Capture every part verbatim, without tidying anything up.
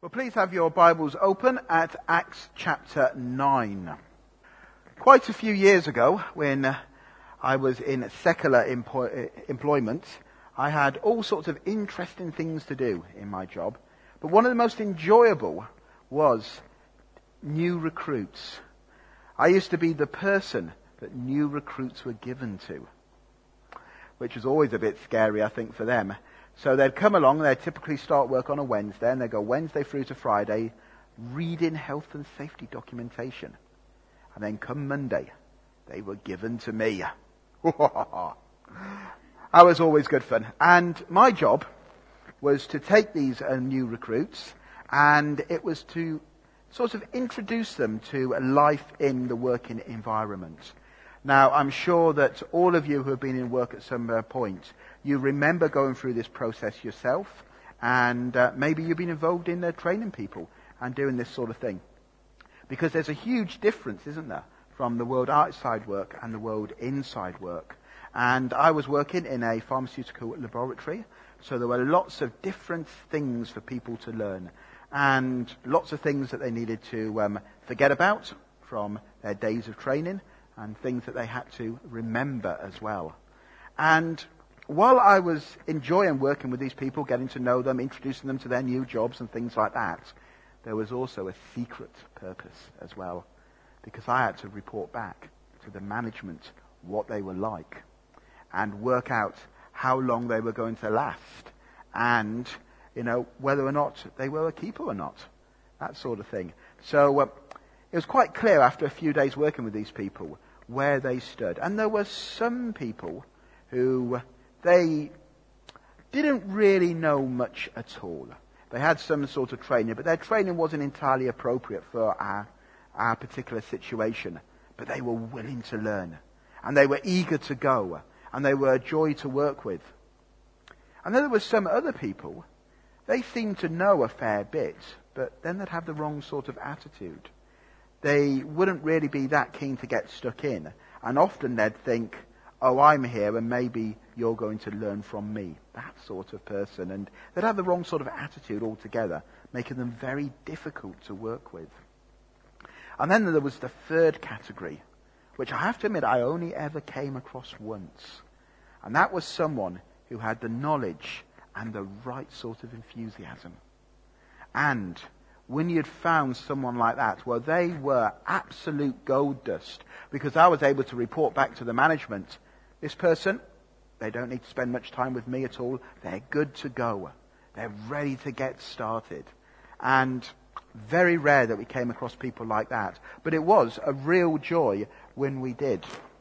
Well, please have your Bibles open at Acts chapter nine. Quite a few years ago, when uh, I was in secular empo- employment, I had all sorts of interesting things to do in my job. But one of the most enjoyable was new recruits. I used to be the person that new recruits were given to, which was always a bit scary, I think, for them. So they'd come along, they'd typically start work on a Wednesday, and they'd go Wednesday through to Friday, reading health and safety documentation. And then come Monday, they were given to me. That was always good fun. And my job was to take these uh, new recruits, and it was to sort of introduce them to life in the working environment. Now, I'm sure that all of you who have been in work at some uh, point, you remember going through this process yourself, and uh, maybe you've been involved in uh, training people and doing this sort of thing. Because there's a huge difference, isn't there, from the world outside work and the world inside work. And I was working in a pharmaceutical laboratory, so there were lots of different things for people to learn, and lots of things that they needed to um, forget about from their days of training, and things that they had to remember as well. And while I was enjoying working with these people, getting to know them, introducing them to their new jobs and things like that, there was also a secret purpose as well, because I had to report back to the management what they were like and work out how long they were going to last and, you know, whether or not they were a keeper or not, that sort of thing. So uh, it was quite clear after a few days working with these people where they stood. And there were some people who they didn't really know much at all. They had some sort of training, but their training wasn't entirely appropriate for our, our particular situation. But they were willing to learn, and they were eager to go, and they were a joy to work with. And then there were some other people, they seemed to know a fair bit, but then they'd have the wrong sort of attitude. They wouldn't really be that keen to get stuck in. And often they'd think, oh, I'm here and maybe you're going to learn from me. That sort of person. And they'd have the wrong sort of attitude altogether, making them very difficult to work with. And then there was the third category, which I have to admit I only ever came across once. And that was someone who had the knowledge and the right sort of enthusiasm. And when you'd found someone like that, well, they were absolute gold dust, because I was able to report back to the management, this person, they don't need to spend much time with me at all. They're good to go. They're ready to get started. And very rare that we came across people like that. But it was a real joy when we did.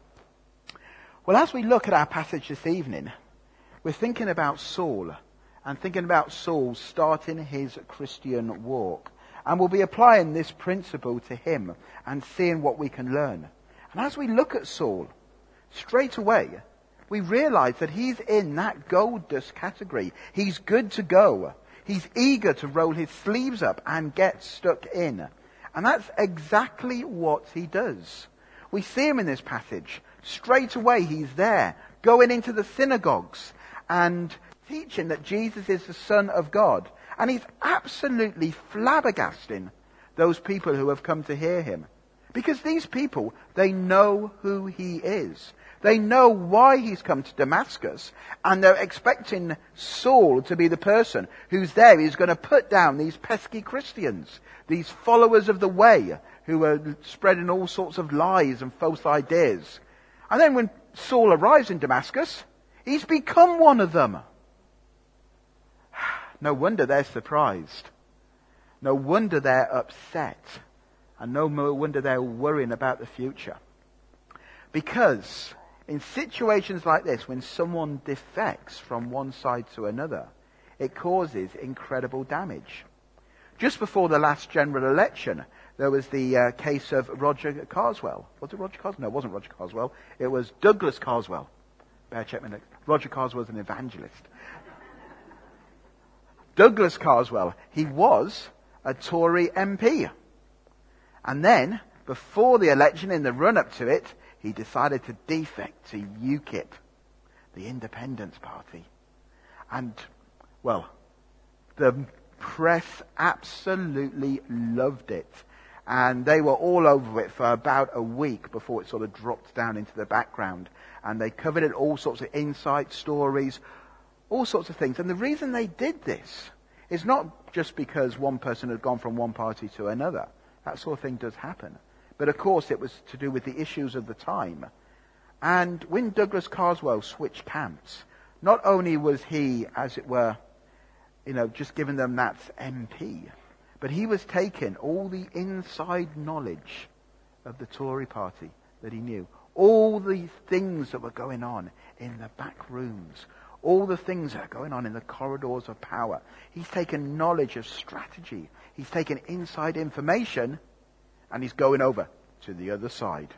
Well, as we look at our passage this evening, we're thinking about Saul, and thinking about Saul starting his Christian walk. And we'll be applying this principle to him and seeing what we can learn. And as we look at Saul, straight away, we realize that he's in that gold dust category. He's good to go. He's eager to roll his sleeves up and get stuck in. And that's exactly what he does. We see him in this passage. Straight away, he's there, going into the synagogues and teaching that Jesus is the Son of God. And he's absolutely flabbergasting those people who have come to hear him. Because these people, they know who he is. They know why he's come to Damascus. And they're expecting Saul to be the person who's there. He's going to put down these pesky Christians, these followers of the way, who are spreading all sorts of lies and false ideas. And then when Saul arrives in Damascus, he's become one of them. No wonder they're surprised. No wonder they're upset. And no wonder they're worrying about the future. Because in situations like this, when someone defects from one side to another, it causes incredible damage. Just before the last general election, there was the uh, case of Roger Carswell. Was it Roger Carswell? No, it wasn't Roger Carswell. It was Douglas Carswell. Bear check me next. Roger Carswell was an evangelist. Douglas Carswell, he was a Tory M P. And then, before the election, in the run-up to it, he decided to defect to UKIP, the Independence Party. And, well, the Press absolutely loved it. And they were all over it for about a week before it sort of dropped down into the background. And they covered it, all sorts of insight stories, all sorts of things. And the reason they did this is not just because one person had gone from one party to another. That sort of thing does happen. But of course it was to do with the issues of the time. And when Douglas Carswell switched camps, not only was he, as it were, you know, just giving them that M P, but he was taking all the inside knowledge of the Tory party that he knew. All the things that were going on in the back rooms. All the things that are going on in the corridors of power. He's taken knowledge of strategy. He's taken inside information and he's going over to the other side.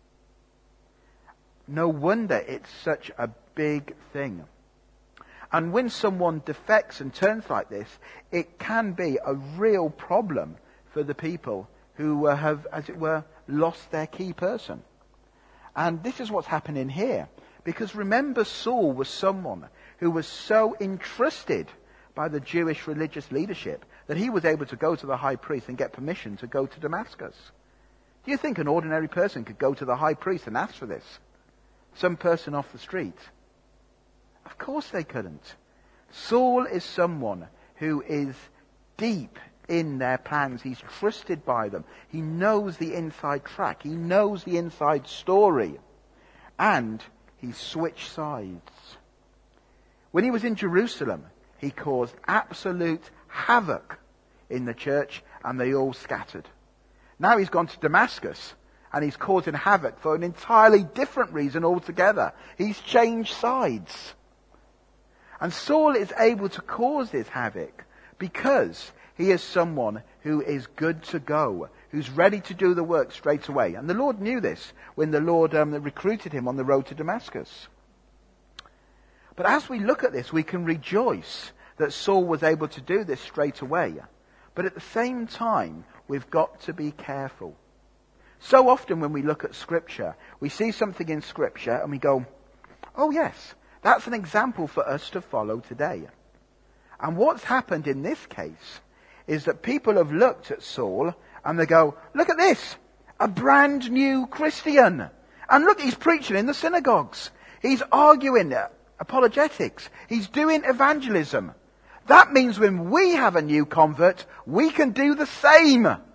No wonder it's such a big thing. And when someone defects and turns like this, it can be a real problem for the people who uh, have, as it were, lost their key person. And this is what's happening here. Because remember, Saul was someone who was so entrusted by the Jewish religious leadership that he was able to go to the high priest and get permission to go to Damascus. Do you think an ordinary person could go to the high priest and ask for this? Some person off the street? Of course they couldn't. Saul is someone who is deep in their plans. He's trusted by them. He knows the inside track. He knows the inside story. And he switched sides. When he was in Jerusalem, he caused absolute havoc in the church and they all scattered. Now he's gone to Damascus and he's causing havoc for an entirely different reason altogether. He's changed sides. And Saul is able to cause this havoc because he is someone who is good to go, who's ready to do the work straight away. And the Lord knew this when the Lord um, recruited him on the road to Damascus. But as we look at this, we can rejoice that Saul was able to do this straight away. But at the same time, we've got to be careful. So often when we look at Scripture, we see something in Scripture and we go, oh yes, that's an example for us to follow today. And what's happened in this case is that people have looked at Saul and they go, look at this, a brand new Christian. And look, he's preaching in the synagogues. He's arguing apologetics. He's doing evangelism. That means when we have a new convert, we can do the same. Is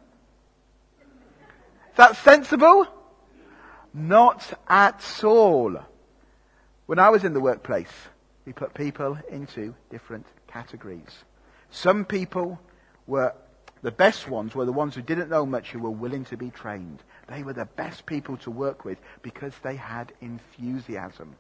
that sensible? Not at all. When I was in the workplace, we put people into different categories. Some people were, the best ones were the ones who didn't know much, who were willing to be trained. They were the best people to work with because they had enthusiasm.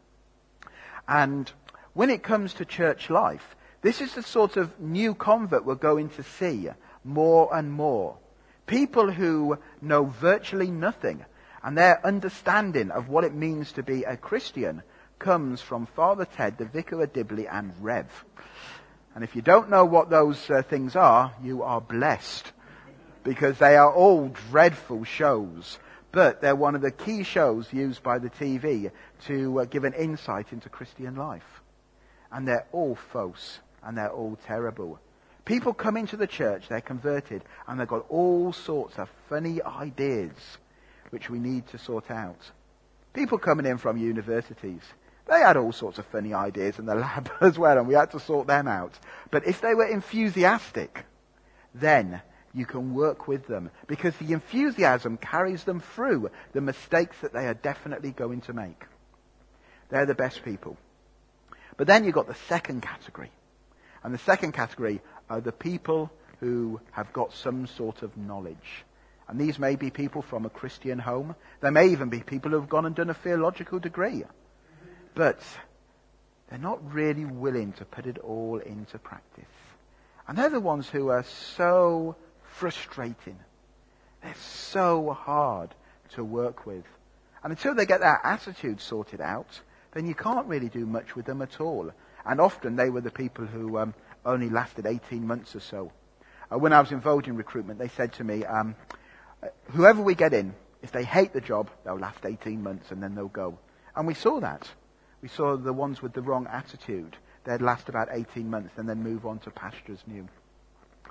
And when it comes to church life, this is the sort of new convert we're going to see more and more. People who know virtually nothing, and their understanding of what it means to be a Christian comes from Father Ted, the Vicar of Dibley, and Rev. And if you don't know what those uh, things are, you are blessed, because they are all dreadful shows. But they're one of the key shows used by the T V to uh, give an insight into Christian life. And they're all false, and they're all terrible. People come into the church, they're converted, and they've got all sorts of funny ideas which we need to sort out. People coming in from universities, they had all sorts of funny ideas in the lab as well, and we had to sort them out. But if they were enthusiastic, then you can work with them, because the enthusiasm carries them through the mistakes that they are definitely going to make. They're the best people. But then you've got the second category. And the second category are the people who have got some sort of knowledge. And these may be people from a Christian home. There may even be people who have gone and done a theological degree. But they're not really willing to put it all into practice. And they're the ones who are so frustrating. They're so hard to work with. And until they get their attitude sorted out, then you can't really do much with them at all. And often they were the people who um, only lasted eighteen months or so. Uh, when I was involved in recruitment, they said to me, um, whoever we get in, if they hate the job, they'll last eighteen months and then they'll go. And we saw that. We saw the ones with the wrong attitude. They'd last about eighteen months and then move on to pastures new.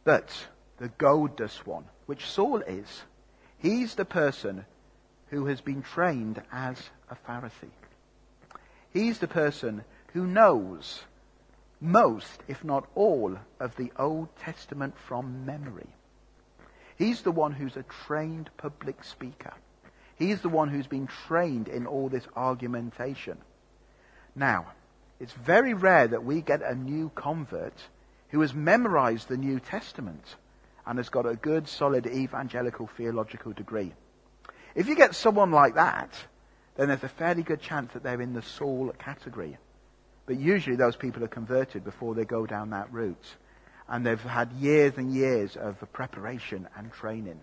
But the godless one, which Saul is, he's the person who has been trained as a Pharisee. He's the person who knows most, if not all, of the Old Testament from memory. He's the one who's a trained public speaker. He's the one who's been trained in all this argumentation. Now, it's very rare that we get a new convert who has memorized the New Testament and has got a good, solid evangelical theological degree. If you get someone like that, then there's a fairly good chance that they're in the Saul category. But usually those people are converted before they go down that route. And they've had years and years of preparation and training.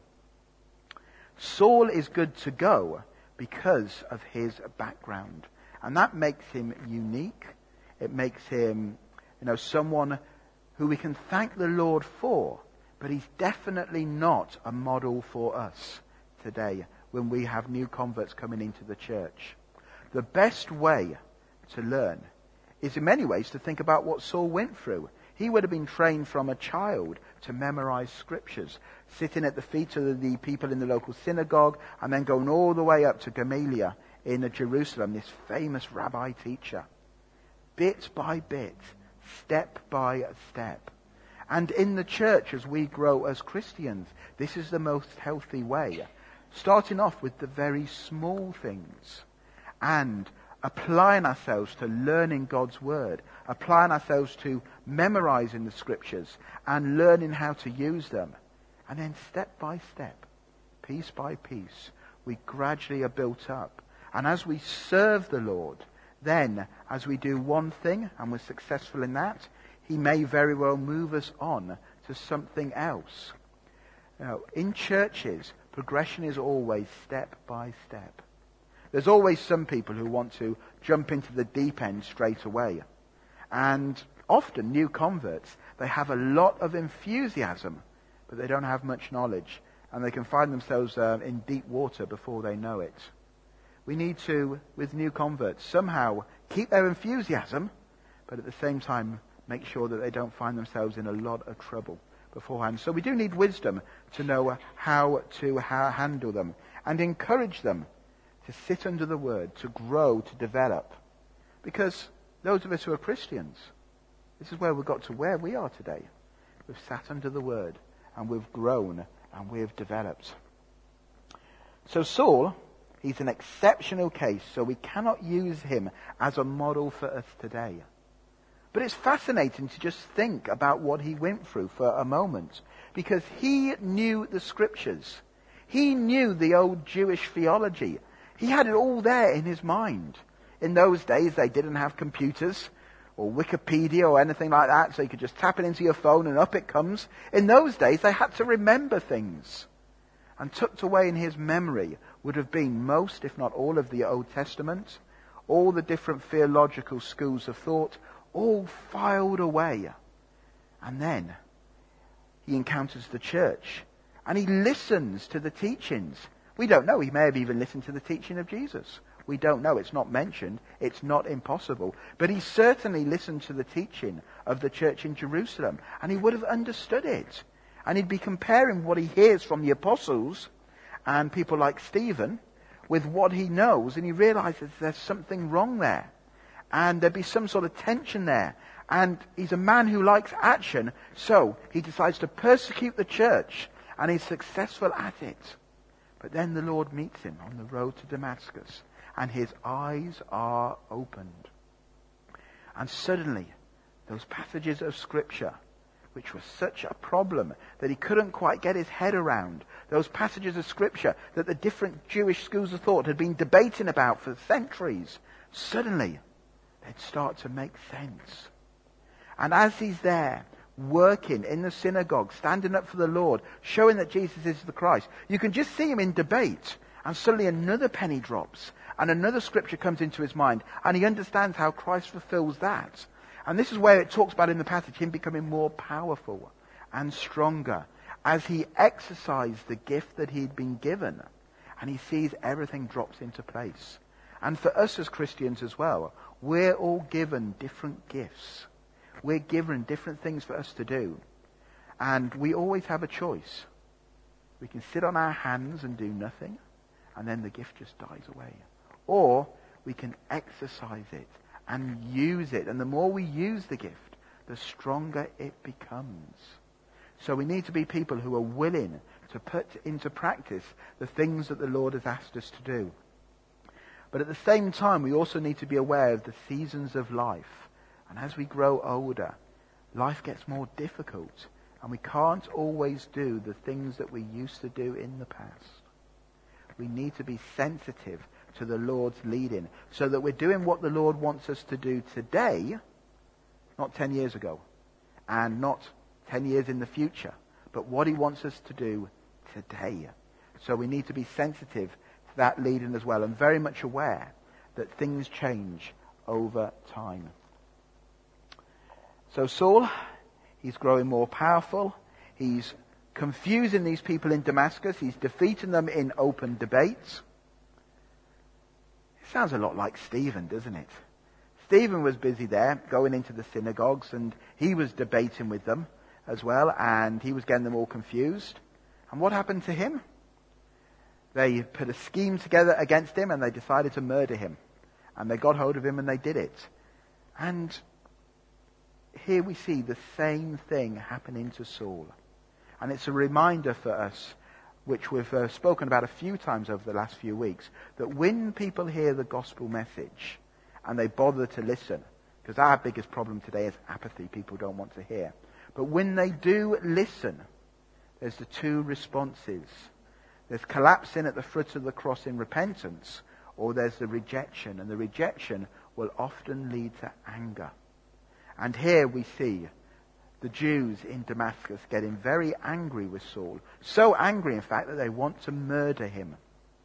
Saul is good to go because of his background. And that makes him unique. It makes him, you know, someone who we can thank the Lord for. But he's definitely not a model for us today when we have new converts coming into the church. The best way to learn is in many ways to think about what Saul went through. He would have been trained from a child to memorize scriptures, sitting at the feet of the people in the local synagogue and then going all the way up to Gamaliel in Jerusalem, this famous rabbi teacher. Bit by bit, step by step. And in the church, as we grow as Christians, this is the most healthy way. Starting off with the very small things and applying ourselves to learning God's word, applying ourselves to memorizing the scriptures and learning how to use them. And then step by step, piece by piece, we gradually are built up. And as we serve the Lord, then as we do one thing and we're successful in that, he may very well move us on to something else. You know, in churches, progression is always step by step. There's always some people who want to jump into the deep end straight away. And often new converts, they have a lot of enthusiasm, but they don't have much knowledge. And they can find themselves uh, in deep water before they know it. We need to, with new converts, somehow keep their enthusiasm, but at the same time make sure that they don't find themselves in a lot of trouble beforehand. So we do need wisdom to know how to how handle them and encourage them to sit under the word, to grow, to develop. Because those of us who are Christians, this is where we've got to where we are today. We've sat under the word and we've grown and we've developed. So Saul, he's an exceptional case, so we cannot use him as a model for us today. But it's fascinating to just think about what he went through for a moment, because he knew the scriptures. He knew the old Jewish theology. He had it all there in his mind. In those days, they didn't have computers or Wikipedia or anything like that, so you could just tap it into your phone and up it comes. In those days, they had to remember things. And tucked away in his memory would have been most, if not all, of the Old Testament, all the different theological schools of thought, all filed away. And then he encounters the church and he listens to the teachings. We don't know. He may have even listened to the teaching of Jesus. We don't know. It's not mentioned. It's not impossible. But he certainly listened to the teaching of the church in Jerusalem and he would have understood it. And he'd be comparing what he hears from the apostles and people like Stephen with what he knows, and he realizes there's something wrong there. And there'd be some sort of tension there. And he's a man who likes action, so he decides to persecute the church, and he's successful at it. But then the Lord meets him on the road to Damascus, and his eyes are opened. And suddenly, those passages of Scripture, which was such a problem that he couldn't quite get his head around, those passages of Scripture that the different Jewish schools of thought had been debating about for centuries, suddenly they'd start to make sense. And as he's there, working in the synagogue, standing up for the Lord, showing that Jesus is the Christ, you can just see him in debate, and suddenly another penny drops, and another scripture comes into his mind, and he understands how Christ fulfills that. And this is where it talks about in the passage him becoming more powerful and stronger as he exercised the gift that he'd been given, and he sees everything drops into place. And for us as Christians as well, we're all given different gifts. We're given different things for us to do. And we always have a choice. We can sit on our hands and do nothing, and then the gift just dies away. Or we can exercise it and use it. And the more we use the gift, the stronger it becomes. So we need to be people who are willing to put into practice the things that the Lord has asked us to do. But at the same time, we also need to be aware of the seasons of life. And as we grow older, life gets more difficult. And we can't always do the things that we used to do in the past. We need to be sensitive to the Lord's leading, so that we're doing what the Lord wants us to do today, not ten years ago, and not ten years in the future, but what he wants us to do today. So we need to be sensitive to that leading as well, and very much aware that things change over time. So Saul, he's growing more powerful. He's confusing these people in Damascus. He's defeating them in open debates. It sounds a lot like Stephen, doesn't it? Stephen was busy there, going into the synagogues, and he was debating with them as well, and he was getting them all confused. And what happened to him? They put a scheme together against him, and they decided to murder him. And they got hold of him, and they did it. And here we see the same thing happening to Saul. And it's a reminder for us, which we've uh, spoken about a few times over the last few weeks, that when people hear the gospel message and they bother to listen, because our biggest problem today is apathy, people don't want to hear. But when they do listen, there's the two responses. There's collapsing at the foot of the cross in repentance, or there's the rejection. And the rejection will often lead to anger. And here we see the Jews in Damascus getting very angry with Saul. So angry, in fact, that they want to murder him.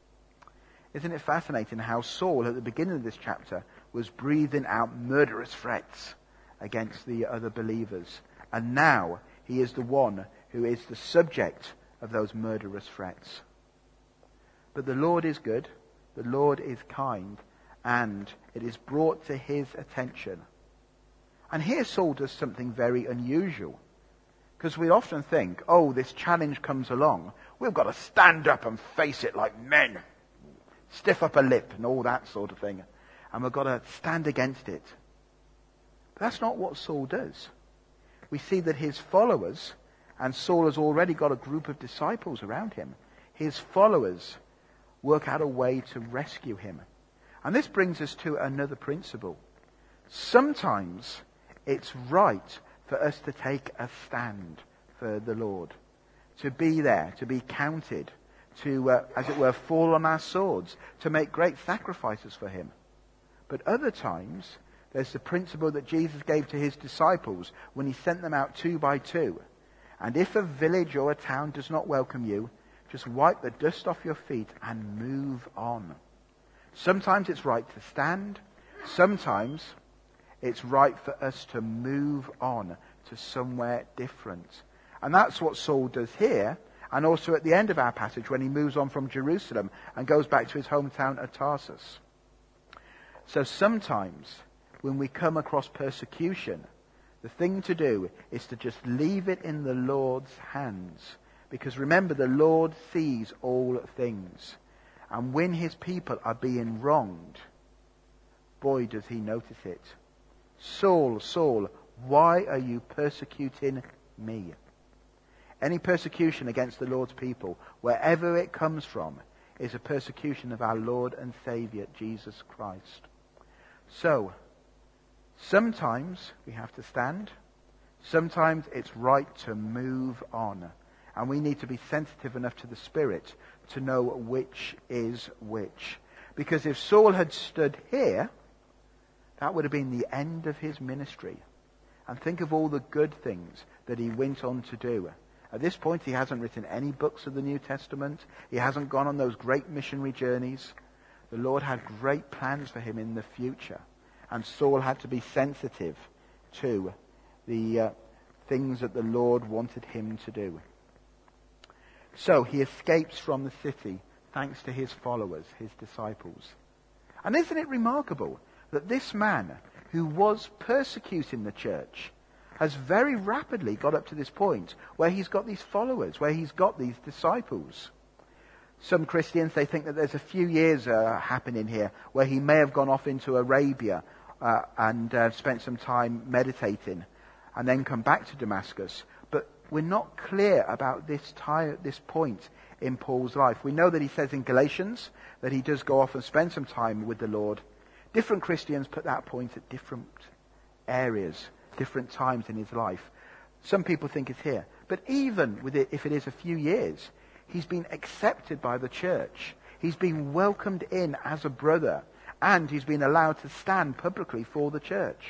Isn't it fascinating how Saul, at the beginning of this chapter, was breathing out murderous threats against the other believers. And now he is the one who is the subject of those murderous threats. But the Lord is good, the Lord is kind, and it is brought to his attention. And here Saul does something very unusual. Because we often think, oh, this challenge comes along, we've got to stand up and face it like men. Stiff upper lip and all that sort of thing. And we've got to stand against it. But that's not what Saul does. We see that his followers, and Saul has already got a group of disciples around him, his followers work out a way to rescue him. And this brings us to another principle. Sometimes it's right for us to take a stand for the Lord. To be there, to be counted, to, uh, as it were, fall on our swords, to make great sacrifices for him. But other times, there's the principle that Jesus gave to his disciples when he sent them out two by two. And if a village or a town does not welcome you, just wipe the dust off your feet and move on. Sometimes it's right to stand. Sometimes it's right for us to move on to somewhere different. And that's what Saul does here, and also at the end of our passage when he moves on from Jerusalem and goes back to his hometown of Tarsus. So sometimes when we come across persecution, the thing to do is to just leave it in the Lord's hands. Because remember, the Lord sees all things. And when his people are being wronged, boy, does he notice it. Saul, Saul, why are you persecuting me? Any persecution against the Lord's people, wherever it comes from, is a persecution of our Lord and Saviour, Jesus Christ. So, sometimes we have to stand. Sometimes it's right to move on. And we need to be sensitive enough to the Spirit to know which is which. Because if Saul had stood here, that would have been the end of his ministry. And think of all the good things that he went on to do. At this point, he hasn't written any books of the New Testament. He hasn't gone on those great missionary journeys. The Lord had great plans for him in the future. And Saul had to be sensitive to the uh, things that the Lord wanted him to do. So he escapes from the city thanks to his followers, his disciples. And isn't it remarkable that this man who was persecuting the church has very rapidly got up to this point where he's got these followers, where he's got these disciples. Some Christians, they think that there's a few years uh, happening here where he may have gone off into Arabia uh, and uh, spent some time meditating and then come back to Damascus. But we're not clear about this time, this point in Paul's life. We know that he says in Galatians that he does go off and spend some time with the Lord. Different Christians put that point at different areas, different times in his life. Some people think it's here. But even with it, if it is a few years, he's been accepted by the church. He's been welcomed in as a brother. And he's been allowed to stand publicly for the church.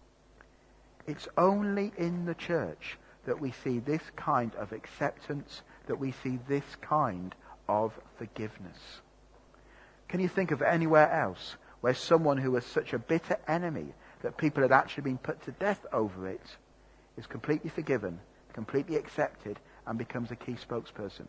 It's only in the church that we see this kind of acceptance, that we see this kind of forgiveness. Can you think of anywhere else where someone who was such a bitter enemy that people had actually been put to death over it is completely forgiven, completely accepted, and becomes a key spokesperson?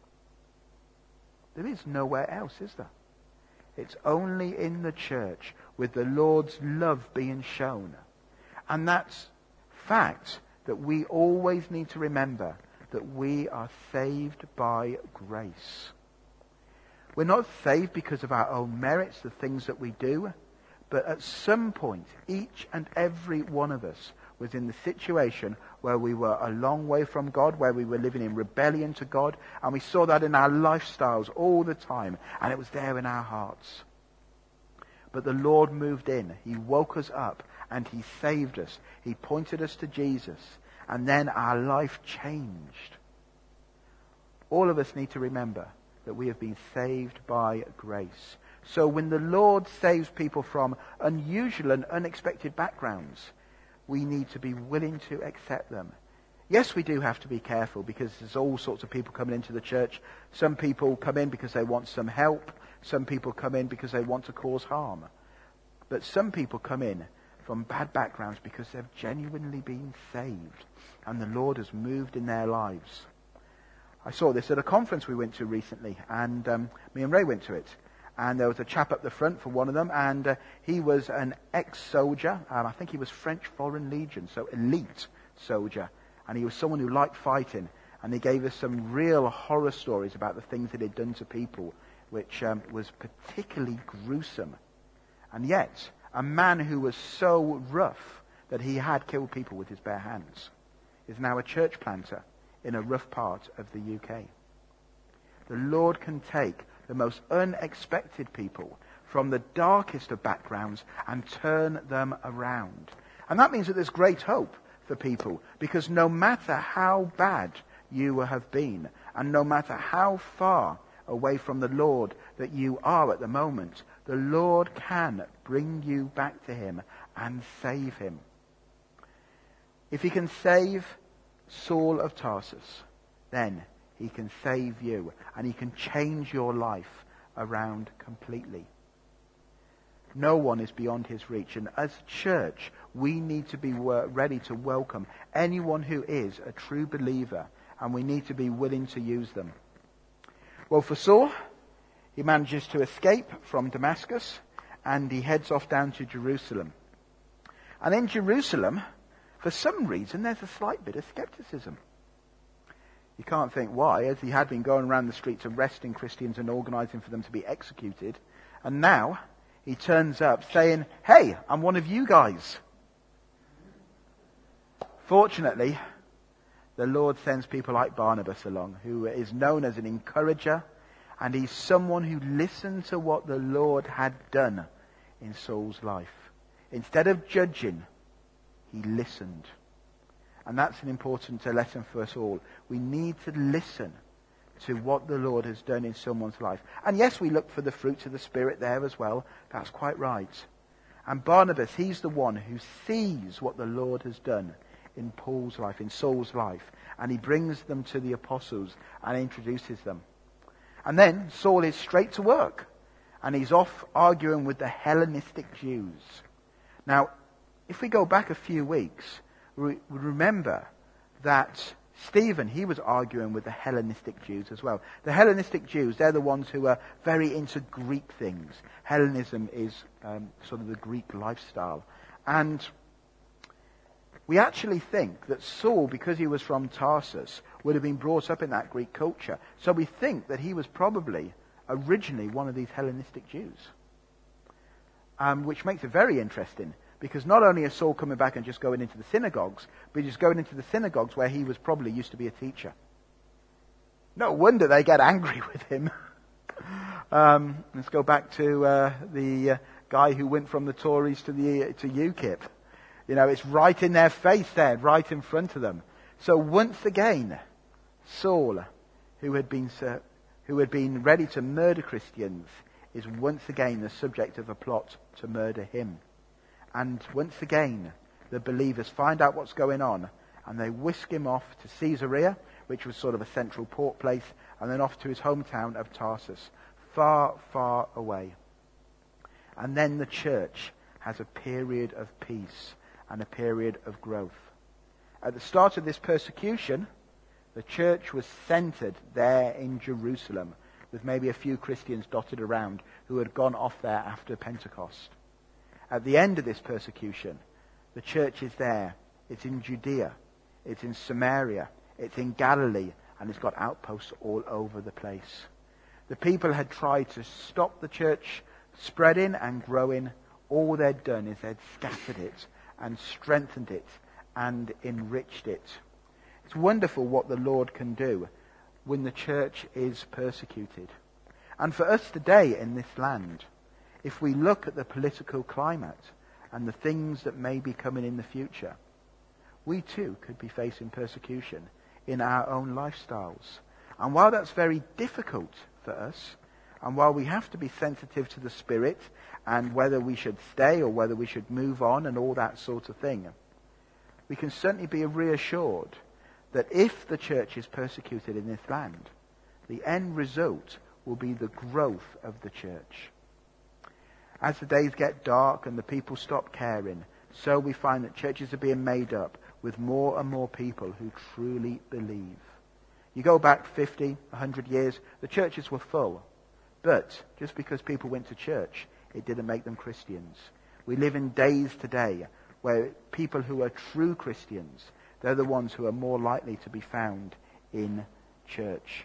There is nowhere else, is there? It's only in the church with the Lord's love being shown. And that's fact that we always need to remember, that we are saved by grace. We're not saved because of our own merits, the things that we do, but at some point, each and every one of us was in the situation where we were a long way from God, where we were living in rebellion to God, and we saw that in our lifestyles all the time, and it was there in our hearts. But the Lord moved in. He woke us up, and he saved us. He pointed us to Jesus, and then our life changed. All of us need to remember that we have been saved by grace. So when the Lord saves people from unusual and unexpected backgrounds, we need to be willing to accept them. Yes, we do have to be careful because there's all sorts of people coming into the church. Some people come in because they want some help. Some people come in because they want to cause harm. But some people come in from bad backgrounds because they've genuinely been saved and the Lord has moved in their lives. I saw this at a conference we went to recently, and um, me and Ray went to it. And there was a chap up the front for one of them, and uh, he was an ex-soldier. Um, I think he was French Foreign Legion, so elite soldier. And he was someone who liked fighting. And he gave us some real horror stories about the things that he'd done to people, which um, was particularly gruesome. And yet, a man who was so rough that he had killed people with his bare hands is now a church planter in a rough part of the U K. The Lord can take the most unexpected people from the darkest of backgrounds and turn them around. And that means that there's great hope for people, because no matter how bad you have been, and no matter how far away from the Lord that you are at the moment, the Lord can bring you back to him and save him. If he can save Saul of Tarsus, then he can save you, and he can change your life around completely. No one is beyond his reach, and as a church, we need to be ready to welcome anyone who is a true believer, and we need to be willing to use them. Well, for Saul, he manages to escape from Damascus, and he heads off down to Jerusalem. And in Jerusalem, for some reason, there's a slight bit of skepticism. You can't think why, as he had been going around the streets arresting Christians and organising for them to be executed. And now he turns up saying, "Hey, I'm one of you guys." Fortunately, the Lord sends people like Barnabas along, who is known as an encourager, and he's someone who listened to what the Lord had done in Saul's life. Instead of judging, he listened. And that's an important lesson for us all. We need to listen to what the Lord has done in someone's life. And yes, we look for the fruits of the Spirit there as well. That's quite right. And Barnabas, he's the one who sees what the Lord has done in Paul's life, in Saul's life. And he brings them to the apostles and introduces them. And then Saul is straight to work. And he's off arguing with the Hellenistic Jews. Now, if we go back a few weeks, we remember that Stephen, he was arguing with the Hellenistic Jews as well. The Hellenistic Jews, they're the ones who are very into Greek things. Hellenism is um, sort of the Greek lifestyle. And We actually think that Saul, because he was from Tarsus, would have been brought up in that Greek culture. So we think that he was probably originally one of these Hellenistic Jews. Um, which makes it very interesting, because not only is Saul coming back and just going into the synagogues, but he's going into the synagogues where he was probably used to be a teacher. No wonder they get angry with him. um, let's go back to uh, the uh, guy who went from the Tories to the to UKIP. You know, it's right in their face there, right in front of them. So once again, Saul, who had been uh, who had been ready to murder Christians, is once again the subject of a plot to murder him. And once again, the believers find out what's going on, and they whisk him off to Caesarea, which was sort of a central port place, and then off to his hometown of Tarsus, far, far away. And then the church has a period of peace and a period of growth. At the start of this persecution, the church was centered there in Jerusalem, with maybe a few Christians dotted around who had gone off there after Pentecost. At the end of this persecution, the church is there. It's in Judea, it's in Samaria, it's in Galilee, and it's got outposts all over the place. The people had tried to stop the church spreading and growing. All they'd done is they'd scattered it and strengthened it and enriched it. It's wonderful what the Lord can do when the church is persecuted. And for us today in this land, if we look at the political climate and the things that may be coming in the future, we too could be facing persecution in our own lifestyles. And while that's very difficult for us, and while we have to be sensitive to the Spirit and whether we should stay or whether we should move on and all that sort of thing, we can certainly be reassured that if the church is persecuted in this land, the end result will be the growth of the church. As the days get dark and the people stop caring, so we find that churches are being made up with more and more people who truly believe. You go back fifty, a hundred years, the churches were full. But just because people went to church, it didn't make them Christians. We live in days today where people who are true Christians, they're the ones who are more likely to be found in church.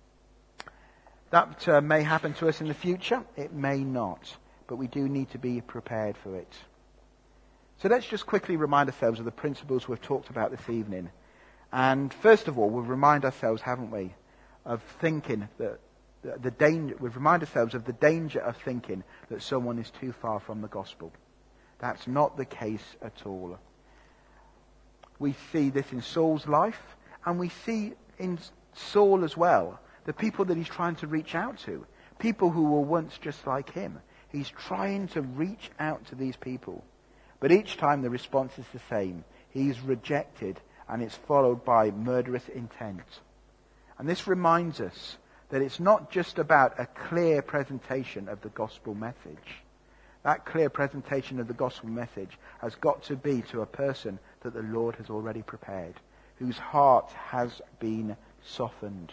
That uh, may happen to us in the future. It may not. But we do need to be prepared for it. So let's just quickly remind ourselves of the principles we've talked about this evening. And first of all, we'll remind ourselves, haven't we, of thinking that the, the danger, we'll remind ourselves of the danger of thinking that someone is too far from the gospel. That's not the case at all. We see this in Saul's life, and we see in Saul as well, the people that he's trying to reach out to, people who were once just like him. He's trying to reach out to these people. But each time the response is the same. He's rejected, and it's followed by murderous intent. And this reminds us that it's not just about a clear presentation of the gospel message. That clear presentation of the gospel message has got to be to a person that the Lord has already prepared, whose heart has been softened.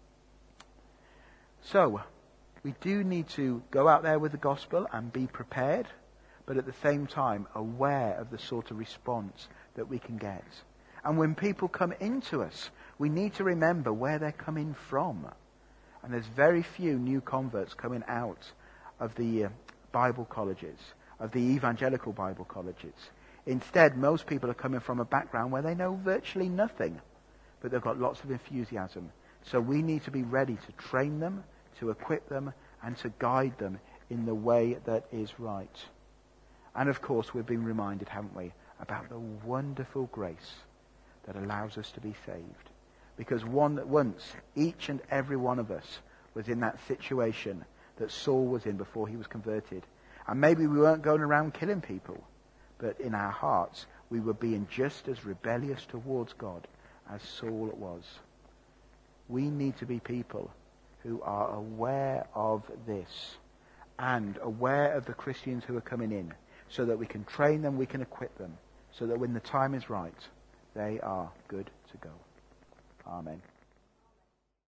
So, we do need to go out there with the gospel and be prepared, but at the same time aware of the sort of response that we can get. And when people come into us, we need to remember where they're coming from. And there's very few new converts coming out of the uh, Bible colleges, of the evangelical Bible colleges. Instead, most people are coming from a background where they know virtually nothing, but they've got lots of enthusiasm. So we need to be ready to train them, to equip them, and to guide them in the way that is right. And of course, we've been reminded, haven't we, about the wonderful grace that allows us to be saved. Because one, once, each and every one of us was in that situation that Saul was in before he was converted. And maybe we weren't going around killing people, but in our hearts, we were being just as rebellious towards God as Saul was. We need to be people who are aware of this and aware of the Christians who are coming in, so that we can train them, we can equip them, so that when the time is right, they are good to go. Amen.